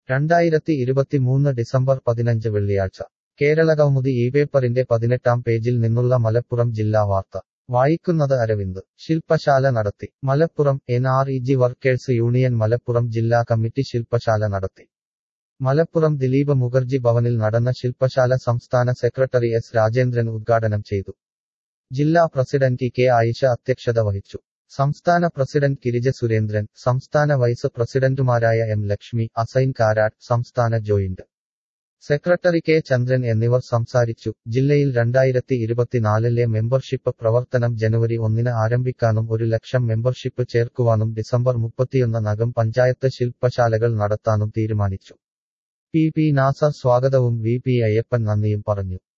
2023 December 15 വെള്ളിയാഴ്ച കേരളകൗമുദി പേപ്പറിന്റെ 18-ാം പേജിൽ നിന്നുള്ള മലപ്പുറം ജില്ലാ വാർത്ത വായിക്കുന്നത് അരവിന്ദ് ശില്പശാല നടത്തി Malappuram NREG workers union Malappuram ജില്ലാ കമ്മിറ്റി ശില്പശാല നടത്തി മലപ്പുറം ദിലീപ് മുഖർജി ഭവനിൽ നടന്ന ശില്പശാല സംസ്ഥാന സെക്രട്ടറി S രാജേന്ദ്രൻ ഉദ്ഘാടനം ചെയ്തു ജില്ലാ പ്രസിഡന്റ് കെ ആയിഷ അധ്യക്ഷത വഹിച്ചു സംസ്ഥാന പ്രസിഡന്റ് ഗിരിജ സുരേന്ദ്രൻ സംസ്ഥാന വൈസ് പ്രസിഡന്റുമാരായ M ലക്ഷ്മി അസൈൻ കാരാട്ട് സംസ്ഥാന ജോയിന്റ് സെക്രട്ടറി കെ ചന്ദ്രൻ എന്നിവർ സംസാരിച്ചു ജില്ലയിൽ 2024 മെമ്പർഷിപ്പ് പ്രവർത്തനം ജനുവരി 1 ആരംഭിക്കാനും 1 ലക്ഷം മെമ്പർഷിപ്പ് ചേർക്കുവാനും ഡിസംബർ 31 പഞ്ചായത്ത് ശില്പശാലകൾ നടത്താനും തീരുമാനിച്ചു. P. നാസർ സ്വാഗതവും V. P. അയ്യപ്പൻ നന്ദിയും പറഞ്ഞു.